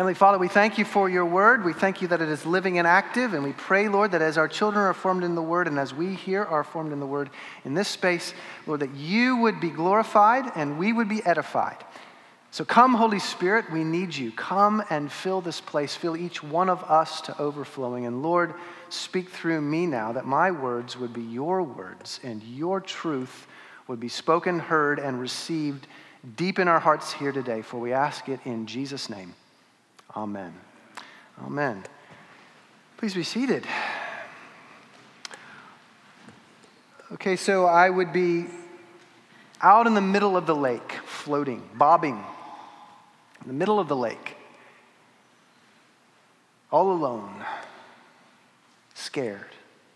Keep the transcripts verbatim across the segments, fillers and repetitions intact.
Heavenly Father, we thank you for your word. We thank you that it is living and active, and we pray, Lord, that as our children are formed in the word and as we here are formed in the word in this space, Lord, that you would be glorified and we would be edified. So come, Holy Spirit, we need you. Come and fill this place. Fill each one of us to overflowing. And Lord, speak through me now that my words would be your words and your truth would be spoken, heard, and received deep in our hearts here today. For we ask it in Jesus' name. Amen. Amen. Please be seated. Okay, so I would be out in the middle of the lake, floating, bobbing, in the middle of the lake, all alone, scared.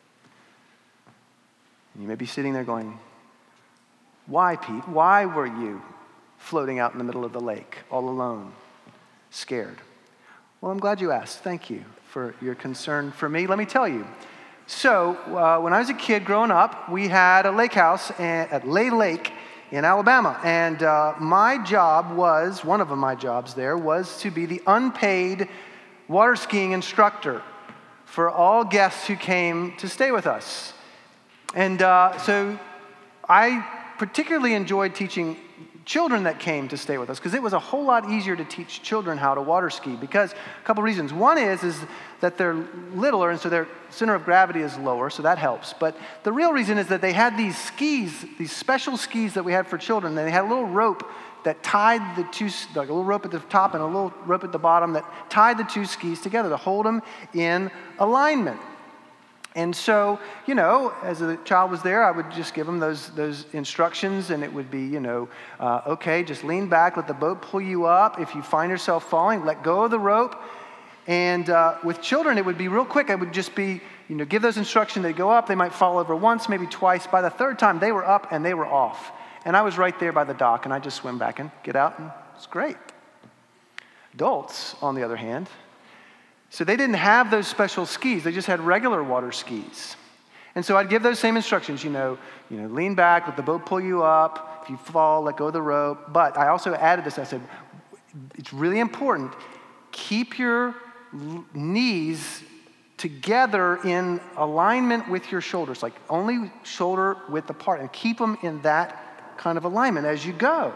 And you may be sitting there going, why, Pete? Why were you floating out in the middle of the lake, all alone, scared? Well, I'm glad you asked. Thank you for your concern for me. Let me tell you. So, uh, when I was a kid growing up, we had a lake house at Lay Lake in Alabama. And uh, my job was, one of my jobs there, was to be the unpaid water skiing instructor for all guests who came to stay with us. And uh, so I particularly enjoyed teaching children that came to stay with us because it was a whole lot easier to teach children how to water ski because a couple reasons. One is, is that they're littler and so their center of gravity is lower, so that helps. But the real reason is that they had these skis, these special skis that we had for children, and they had a little rope that tied the two, like a little rope at the top and a little rope at the bottom that tied the two skis together to hold them in alignment. And so, you know, as a child was there, I would just give them those those instructions, and it would be, you know, uh, okay, just lean back, let the boat pull you up. If you find yourself falling, let go of the rope. And uh, with children, it would be real quick. It would just be, you know, give those instructions. They go up, they might fall over once, maybe twice. By the third time, they were up and they were off. And I was right there by the dock, and I just swim back and get out, and it's great. Adults, on the other hand, so they didn't have those special skis. They just had regular water skis. And so I'd give those same instructions, you know, you know, lean back, let the boat pull you up. If you fall, let go of the rope. But I also added this. I said, it's really important. Keep your knees together in alignment with your shoulders, like only shoulder width apart, and keep them in that kind of alignment as you go.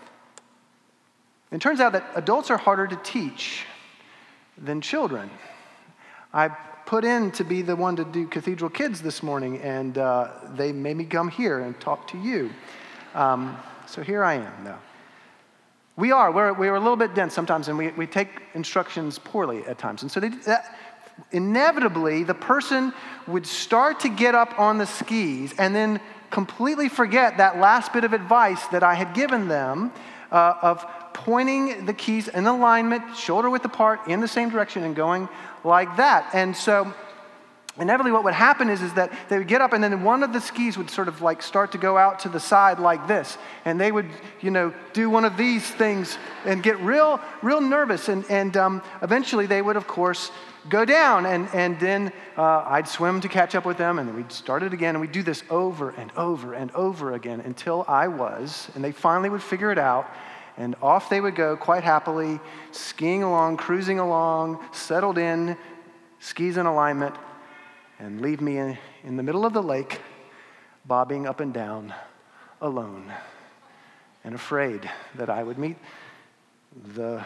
It turns out that adults are harder to teach than children. I put in to be the one to do Cathedral Kids this morning, and uh, they made me come here and talk to you. Um, so here I am, though. We are, we're, we're a little bit dense sometimes, and we, we take instructions poorly at times. And so they, that, inevitably, the person would start to get up on the skis and then completely forget that last bit of advice that I had given them uh, of pointing the keys in alignment, shoulder width apart, in the same direction, and going like that. And so inevitably what would happen is, is that they would get up, and then one of the skis would sort of like start to go out to the side like this. And they would, you know, do one of these things and get real, real nervous. And, and um, eventually they would, of course, go down. And, and then uh, I'd swim to catch up with them, and then we'd start it again. And we'd do this over and over and over again until I was, and they finally would figure it out. And off they would go quite happily, skiing along, cruising along, settled in, skis in alignment, and leave me in, in the middle of the lake, bobbing up and down, alone, and afraid that I would meet the,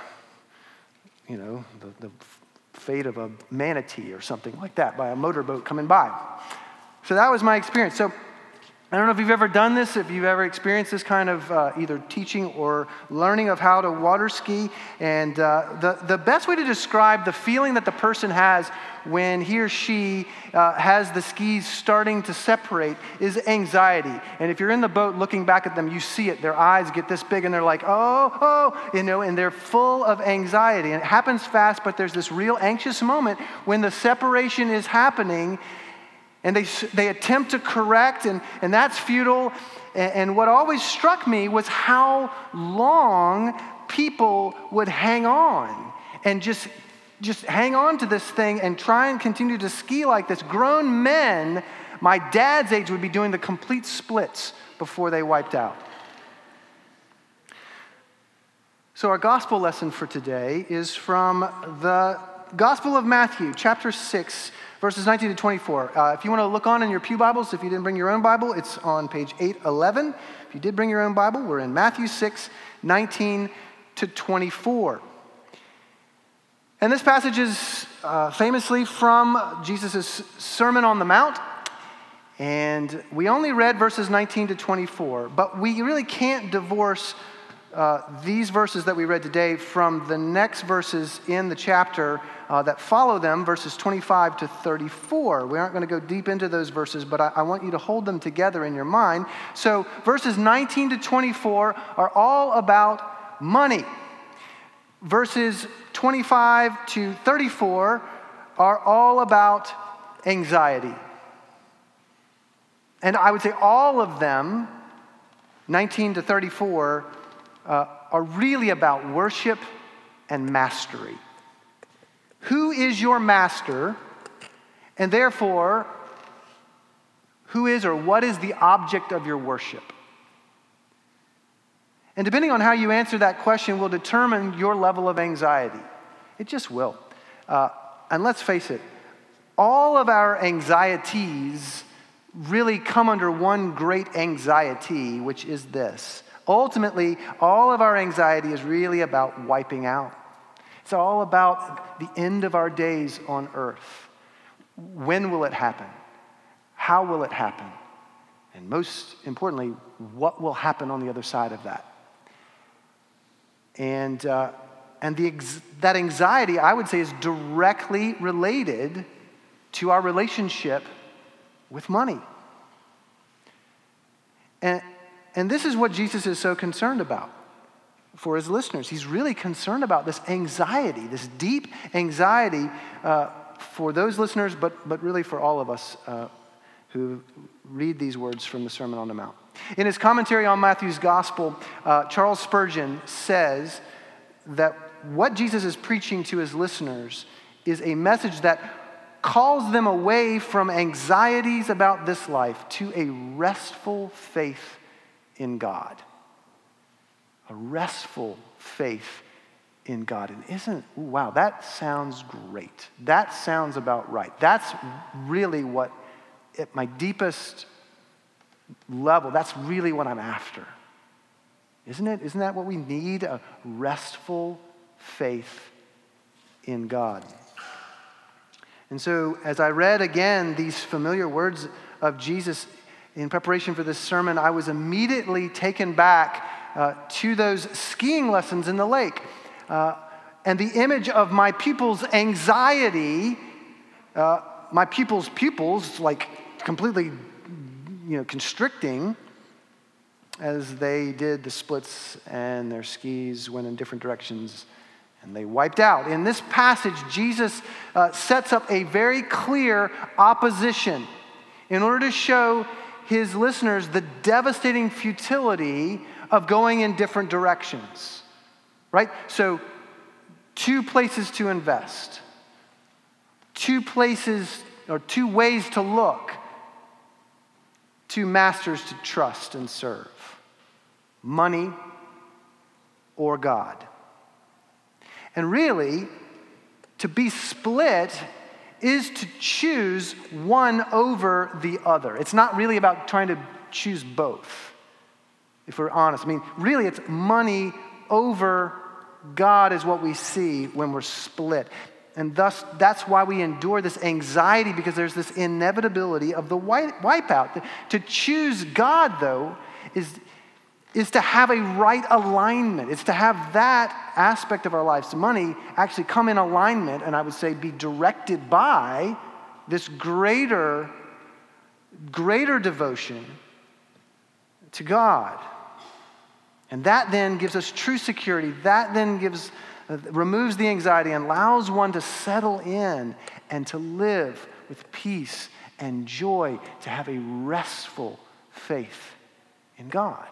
you know, the, the fate of a manatee or something like that by a motorboat coming by. So that was my experience. So I don't know if you've ever done this, if you've ever experienced this kind of uh, either teaching or learning of how to water ski. And uh, the, the best way to describe the feeling that the person has when he or she uh, has the skis starting to separate is anxiety. And if you're in the boat looking back at them, you see it. Their eyes get this big and they're like, oh, oh, you know, and they're full of anxiety. And it happens fast, but there's this real anxious moment when the separation is happening. And they they attempt to correct, and, and that's futile. And, and what always struck me was how long people would hang on and just, just hang on to this thing and try and continue to ski like this. Grown men, my dad's age, would be doing the complete splits before they wiped out. So our gospel lesson for today is from the Gospel of Matthew, chapter six, verses nineteen to twenty-four. Uh, if you want to look on in your pew Bibles, if you didn't bring your own Bible, it's on page eight eleven. If you did bring your own Bible, we're in Matthew six, nineteen to twenty-four. And this passage is uh, famously from Jesus' Sermon on the Mount. And we only read verses nineteen to twenty-four, but we really can't divorce Uh, these verses that we read today from the next verses in the chapter uh, that follow them, verses twenty-five to thirty-four. We aren't going to go deep into those verses, but I, I want you to hold them together in your mind. So verses nineteen to twenty-four are all about money. Verses twenty-five to thirty-four are all about anxiety. And I would say all of them, nineteen to thirty-four, Uh, are really about worship and mastery. Who is your master? And therefore, who is or what is the object of your worship? And depending on how you answer that question will determine your level of anxiety. It just will. Uh, and let's face it, all of our anxieties really come under one great anxiety, which is this. Ultimately, all of our anxiety is really about wiping out. It's all about the end of our days on earth. When will it happen? How will it happen? And most importantly, what will happen on the other side of that? And uh, and the ex- that anxiety, I would say, is directly related to our relationship with money. And And this is what Jesus is so concerned about for his listeners. He's really concerned about this anxiety, this deep anxiety uh, for those listeners, but, but really for all of us uh, who read these words from the Sermon on the Mount. In his commentary on Matthew's Gospel, uh, Charles Spurgeon says that what Jesus is preaching to his listeners is a message that calls them away from anxieties about this life to a restful faith in God. A restful faith in God. And isn't, ooh, wow, that sounds great. That sounds about right. That's really what, at my deepest level, that's really what I'm after. Isn't it? Isn't that what we need? A restful faith in God. And so, as I read again these familiar words of Jesus in preparation for this sermon, I was immediately taken back uh, to those skiing lessons in the lake. Uh, and the image of my pupils' anxiety, uh, my pupils' pupils, like completely, you know, constricting as they did the splits and their skis went in different directions and they wiped out. In this passage, Jesus uh, sets up a very clear opposition in order to show his listeners the devastating futility of going in different directions, right? So, two places to invest, two places or two ways to look, two masters to trust and serve, money or God. And really, to be split is to choose one over the other. It's not really about trying to choose both, if we're honest. I mean, really, it's money over God is what we see when we're split. And thus, that's why we endure this anxiety, because there's this inevitability of the wipeout. To choose God, though, is, is to have a right alignment. It's to have that aspect of our lives, money, actually come in alignment, and I would say be directed by this greater, greater devotion to God. And that then gives us true security. That then gives, uh, removes the anxiety and allows one to settle in and to live with peace and joy, to have a restful faith in God.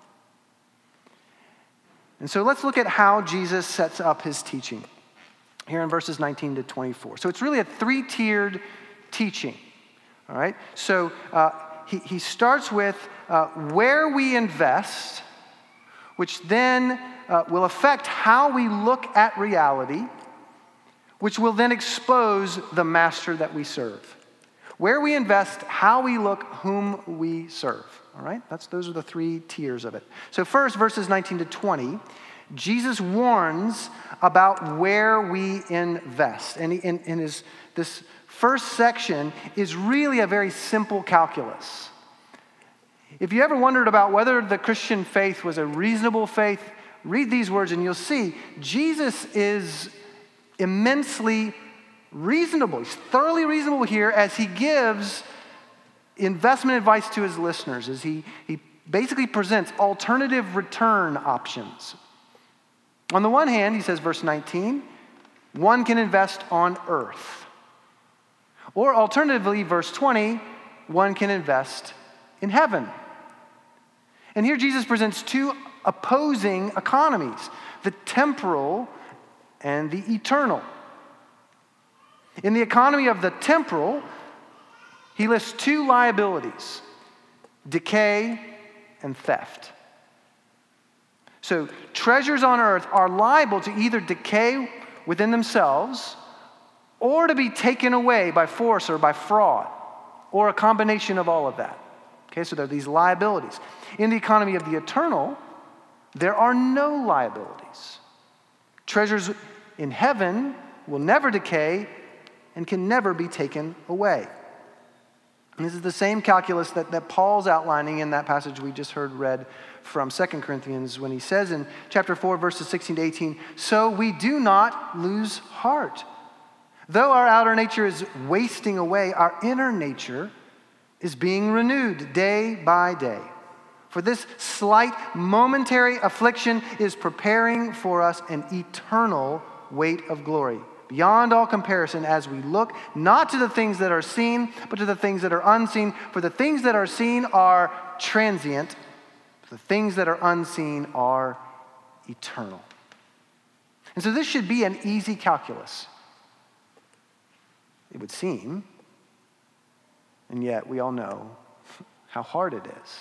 And so let's look at how Jesus sets up his teaching here in verses nineteen to twenty-four. So it's really a three-tiered teaching, all right? So uh, he, he starts with uh, where we invest, which then uh, will affect how we look at reality, which will then expose the master that we serve. Where we invest, how we look, whom we serve. All right? That's, those are the three tiers of it. So first, verses nineteen to twenty, Jesus warns about where we invest. And in, in his, this first section is really a very simple calculus. If you ever wondered about whether the Christian faith was a reasonable faith, read these words and you'll see Jesus is immensely reasonable. He's thoroughly reasonable here as he gives investment advice to his listeners, as he, he basically presents alternative return options. On the one hand, he says, verse nineteen, one can invest on earth. Or alternatively, verse twenty, one can invest in heaven. And here Jesus presents two opposing economies, the temporal and the eternal. In the economy of the temporal, he lists two liabilities, decay and theft. So treasures on earth are liable to either decay within themselves or to be taken away by force or by fraud, or a combination of all of that. Okay, so there are these liabilities. In the economy of the eternal, there are no liabilities. Treasures in heaven will never decay and can never be taken away. And this is the same calculus that, that Paul's outlining in that passage we just heard read from Second Corinthians when he says in chapter four, verses sixteen to eighteen, so we do not lose heart. Though our outer nature is wasting away, our inner nature is being renewed day by day. For this slight momentary affliction is preparing for us an eternal weight of glory, beyond all comparison, as we look not to the things that are seen, but to the things that are unseen. For the things that are seen are transient, the things that are unseen are eternal. And so this should be an easy calculus, it would seem. And yet we all know how hard it is.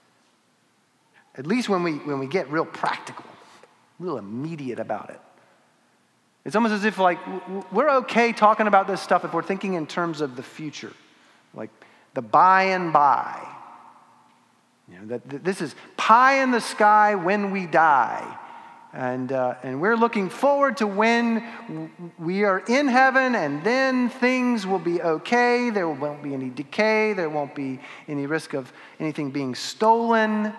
At least when we when we get real practical, real immediate about it. It's almost as if like we're okay talking about this stuff if we're thinking in terms of the future, like the by and by. You know, that, that this is pie in the sky when we die. And, uh, and we're looking forward to when we are in heaven and then things will be okay. There won't be any decay. There won't be any risk of anything being stolen.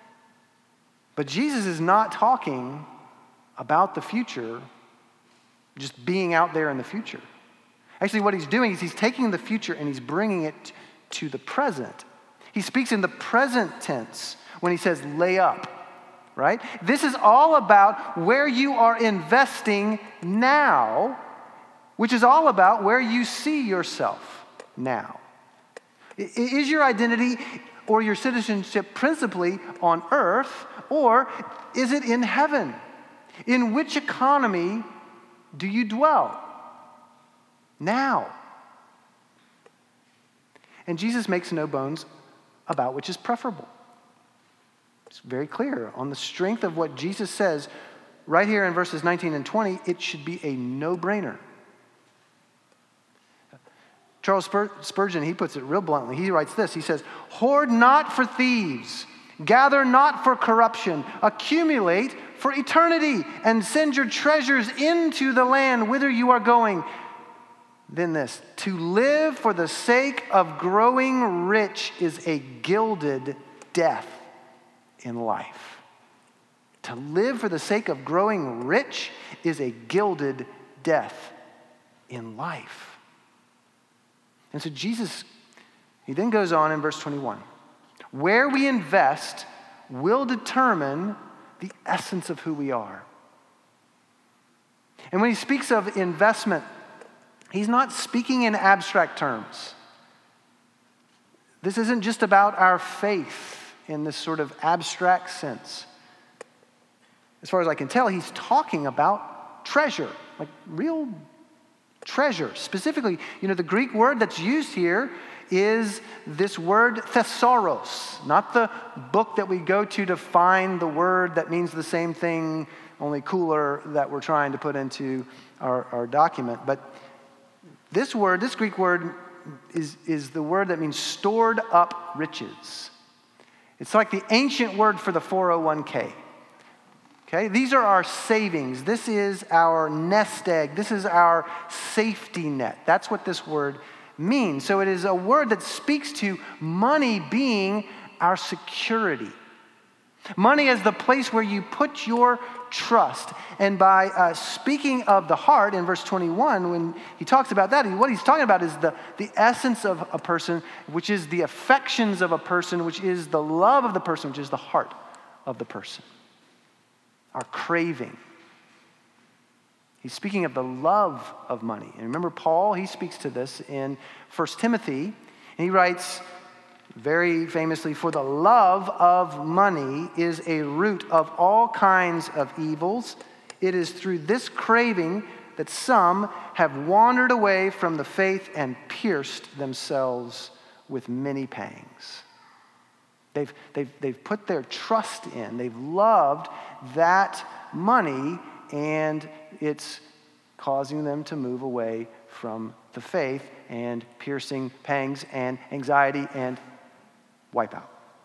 But Jesus is not talking about the future just being out there in the future. Actually, what he's doing is he's taking the future and he's bringing it to the present. He speaks in the present tense when he says lay up. Right? This is all about where you are investing now, which is all about where you see yourself now. Is your identity or your citizenship principally on earth, or is it in heaven? In which economy do you dwell? Now. And Jesus makes no bones about which is preferable. It's very clear. On the strength of what Jesus says right here in verses nineteen and twenty, it should be a no-brainer. Charles Spur- Spurgeon, he puts it real bluntly. He writes this. He says, hoard not for thieves, gather not for corruption, accumulate for eternity, and send your treasures into the land whither you are going. Then this, to live for the sake of growing rich is a gilded death in life. To live for the sake of growing rich is a gilded death in life. And so Jesus, he then goes on in verse twenty-one. Where we invest will determine the essence of who we are. And when he speaks of investment, he's not speaking in abstract terms. This isn't just about our faith in this sort of abstract sense. As far as I can tell, he's talking about treasure, like real treasure. Specifically, you know, the Greek word that's used here is this word thesauros, not the book that we go to to find the word that means the same thing, only cooler, that we're trying to put into our, our document. But this word, this Greek word, is, is the word that means stored up riches. It's like the ancient word for the four oh one k. Okay, these are our savings. This is our nest egg. This is our safety net. That's what this word means. So it is a word that speaks to money being our security. Money is the place where you put your trust. And by uh, speaking of the heart in verse twenty-one, when he talks about that, what he's talking about is the, the essence of a person, which is the affections of a person, which is the love of the person, which is the heart of the person. Our craving. He's speaking of the love of money. And remember, Paul, he speaks to this in First Timothy, and he writes very famously, "For the love of money is a root of all kinds of evils. It is through this craving that some have wandered away from the faith and pierced themselves with many pangs." They've, they've, they've put their trust in, they've loved that money, and it's causing them to move away from the faith and piercing pangs and anxiety and wipeout.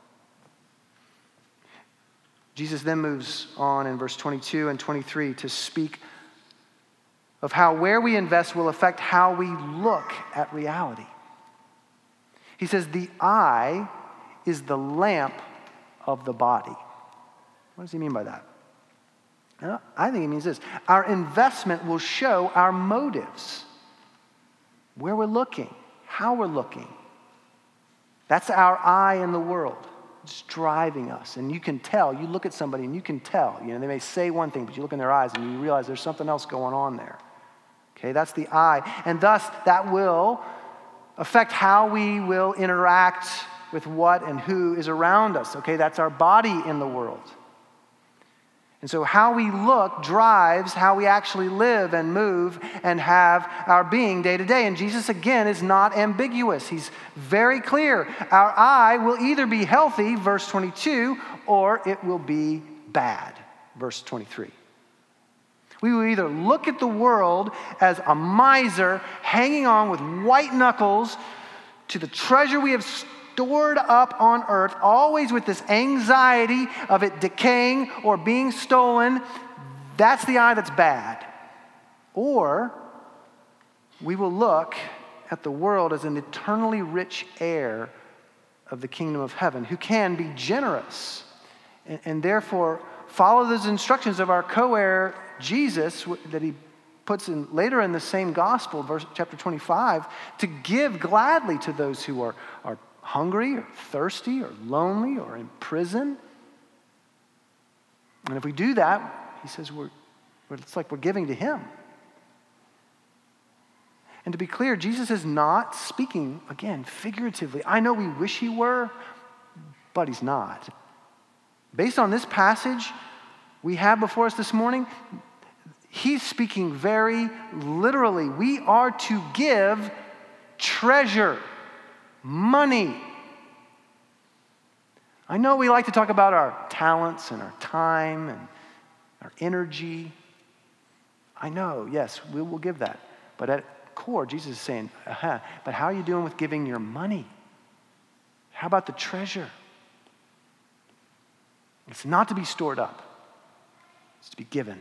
Jesus then moves on in verse twenty-two and twenty-three to speak of how where we invest will affect how we look at reality. He says, the eye is the lamp of the body. What does he mean by that? Well, I think he means this. Our investment will show our motives, where we're looking, how we're looking. That's our eye in the world. It's driving us. And you can tell. You look at somebody and you can tell. You know, they may say one thing, but you look in their eyes and you realize there's something else going on there. Okay, that's the eye. And thus, that will affect how we will interact with what and who is around us. Okay, that's our body in the world. And so how we look drives how we actually live and move and have our being day to day. And Jesus, again, is not ambiguous. He's very clear. Our eye will either be healthy, verse twenty-two, or it will be bad, verse twenty-three. We will either look at the world as a miser hanging on with white knuckles to the treasure we have stored up on earth, always with this anxiety of it decaying or being stolen. That's the eye that's bad. Or we will look at the world as an eternally rich heir of the kingdom of heaven who can be generous and, and therefore follow those instructions of our co-heir Jesus that he puts in later in the same gospel, verse chapter twenty-five, to give gladly to those who are, are hungry or thirsty or lonely or in prison. And if we do that, he says, we're, it's like we're giving to him. And to be clear, Jesus is not speaking, again, figuratively. I know we wish he were, but he's not. Based on this passage we have before us this morning, he's speaking very literally. We are to give treasure, money. I know we like to talk about our talents and our time and our energy. I know, yes, we will give that. But at core, Jesus is saying, uh-huh, but how are you doing with giving your money? How about the treasure? It's not to be stored up. It's to be given.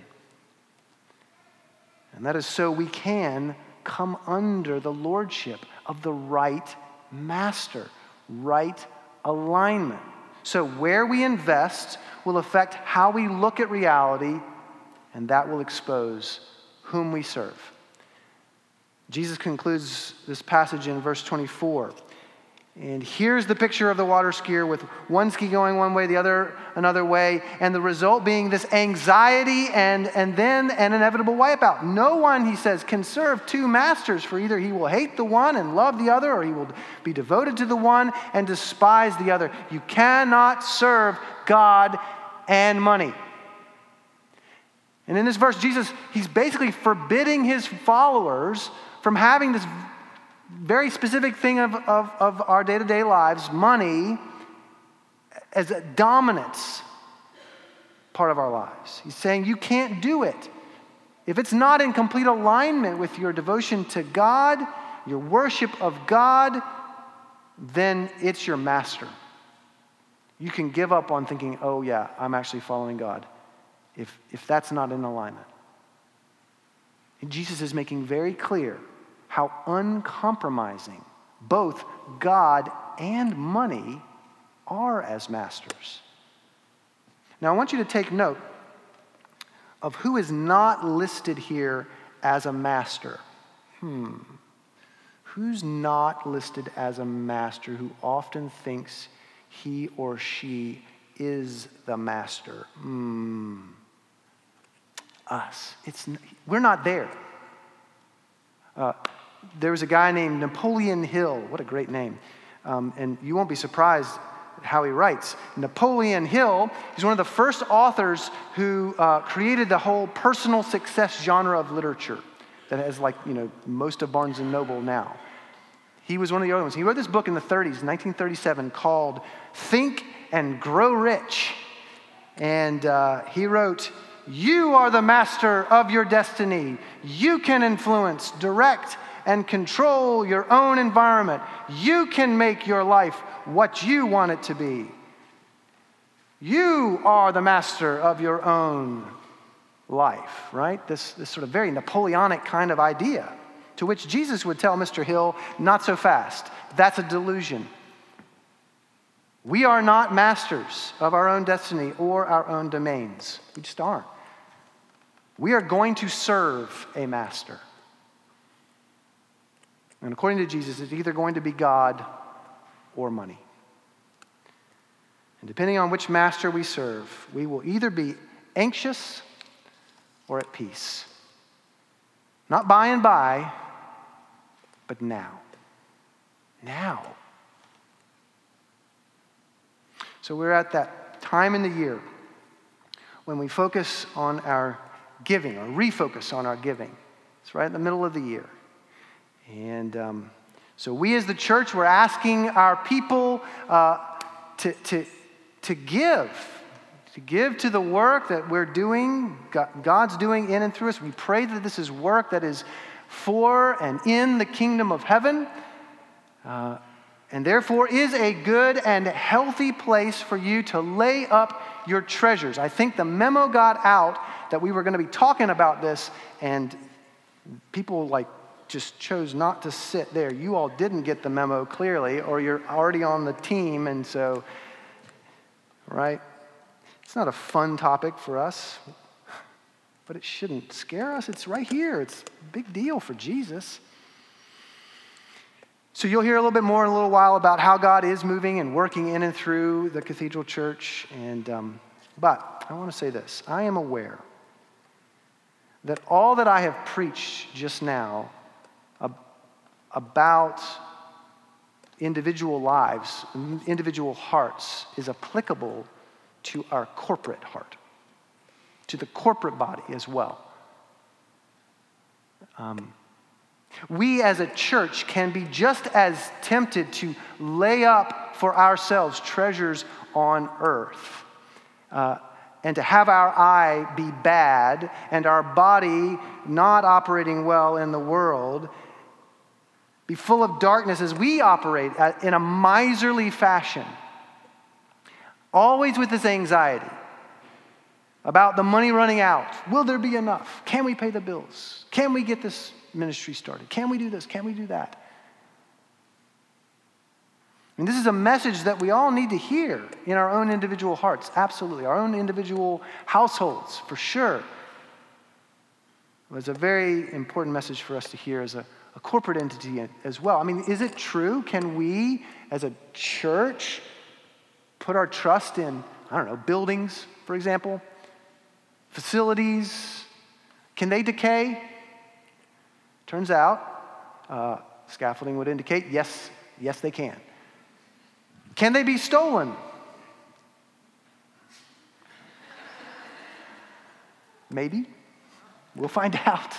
And that is so we can come under the lordship of the right master, right alignment. So where we invest will affect how we look at reality, and that will expose whom we serve. Jesus concludes this passage in verse twenty-four. And here's the picture of the water skier with one ski going one way, the other another way, and the result being this anxiety and, and then an inevitable wipeout. No one, he says, can serve two masters, for either he will hate the one and love the other, or he will be devoted to the one and despise the other. You cannot serve God and money. And in this verse, Jesus, he's basically forbidding his followers from having this very specific thing of, of, of our day-to-day lives, money, as a dominance part of our lives. He's saying you can't do it. If it's not in complete alignment with your devotion to God, your worship of God, then it's your master. You can give up on thinking, oh yeah, I'm actually following God, if, if that's not in alignment. And Jesus is making very clear how uncompromising both God and money are as masters. Now I want you to take note of who is not listed here as a master. Hmm. Who's not listed as a master who often thinks he or she is the master? Hmm. Us. It's, we're not there. Uh, there was a guy named Napoleon Hill. What a great name. Um, and you won't be surprised how he writes. Napoleon Hill, he's one of the first authors who uh, created the whole personal success genre of literature that has, like, you know, most of Barnes and Noble now. He was one of the early ones. He wrote this book in the thirties, nineteen thirty-seven, called Think and Grow Rich. And uh, he wrote, "You are the master of your destiny. You can influence, direct, and control your own environment. You can make your life what you want it to be. You are the master of your own life," right? This, this sort of very Napoleonic kind of idea, to which Jesus would tell Mister Hill, not so fast. That's a delusion. We are not masters of our own destiny or our own domains. We just aren't. We are going to serve a master. And according to Jesus, it's either going to be God or money. And depending on which master we serve, we will either be anxious or at peace. Not by and by, but now. Now. So we're at that time in the year when we focus on our giving, or refocus on our giving. It's right in the middle of the year. And um, so we as the church, we're asking our people uh, to, to, to give, to give to the work that we're doing, God's doing in and through us. We pray that this is work that is for and in the kingdom of heaven, uh, and therefore is a good and healthy place for you to lay up your treasures. I think the memo got out that we were going to be talking about this, and people like just chose not to sit there. You all didn't get the memo clearly, or you're already on the team, and so, right? It's not a fun topic for us, but it shouldn't scare us. It's right here. It's a big deal for Jesus. So you'll hear a little bit more in a little while about how God is moving and working in and through the Cathedral Church. And um, but I want to say this. I am aware that all that I have preached just now about individual lives, individual hearts, is applicable to our corporate heart, to the corporate body as well. Um, we as a church can be just as tempted to lay up for ourselves treasures on earth, uh, and to have our eye be bad and our body not operating well in the world, be full of darkness as we operate in a miserly fashion, always with this anxiety about the money running out. Will there be enough? Can we pay the bills? Can we get this ministry started? Can we do this? Can we do that? And this is a message that we all need to hear in our own individual hearts, absolutely. Our own individual households, for sure. It was a very important message for us to hear as a a corporate entity as well. I mean, is it true? Can we, as a church, put our trust in, I don't know, buildings, for example, facilities? Can they decay? Turns out, uh, scaffolding would indicate, yes, yes, they can. Can they be stolen? Maybe. We'll find out.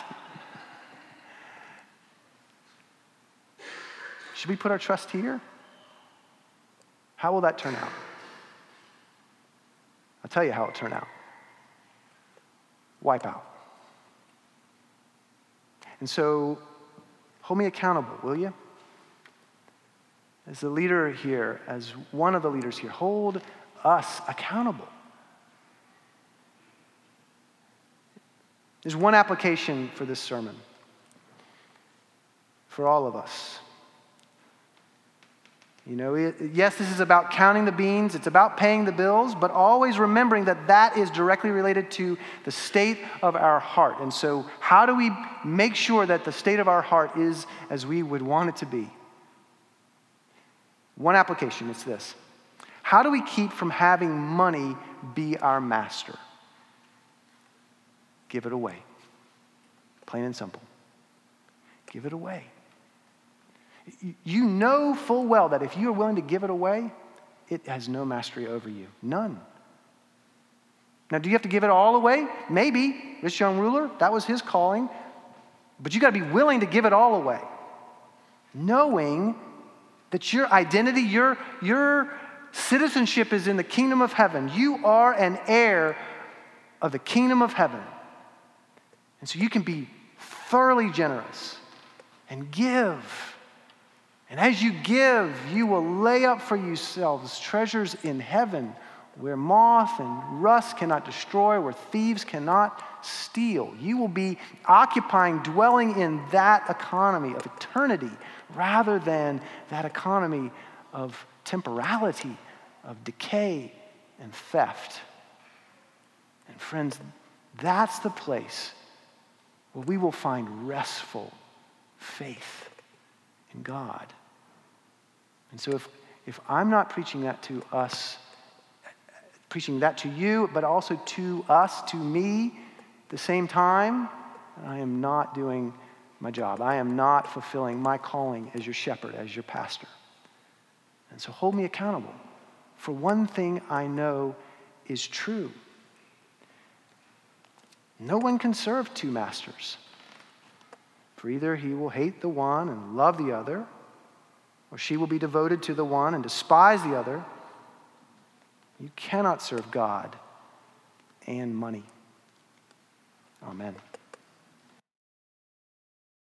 Should we put our trust here? How will that turn out? I'll tell you how it'll turn out. Wipe out. And so, hold me accountable, will you? As the leader here, as one of the leaders here, hold us accountable. There's one application for this sermon for all of us. You know, it, yes, this is about counting the beans, it's about paying the bills, but always remembering that that is directly related to the state of our heart. And so, how do we make sure that the state of our heart is as we would want it to be? One application, it's this. How do we keep from having money be our master? Give it away. Plain and simple. Give it away. You know full well that if you are willing to give it away, it has no mastery over you. None. Now, do you have to give it all away? Maybe. This young ruler, that was his calling. But you got to be willing to give it all away. Knowing that your identity, your, your citizenship is in the kingdom of heaven. You are an heir of the kingdom of heaven. And so you can be thoroughly generous and give. And as you give, you will lay up for yourselves treasures in heaven where moth and rust cannot destroy, where thieves cannot steal. You will be occupying, dwelling in that economy of eternity rather than that economy of temporality, of decay and theft. And friends, that's the place where we will find restful faith in God. And so if, if I'm not preaching that to us, preaching that to you, but also to us, to me, at the same time, I am not doing my job. I am not fulfilling my calling as your shepherd, as your pastor. And so hold me accountable. For one thing I know is true. No one can serve two masters. For either he will hate the one and love the other, or she will be devoted to the one and despise the other. You cannot serve God and money. Amen.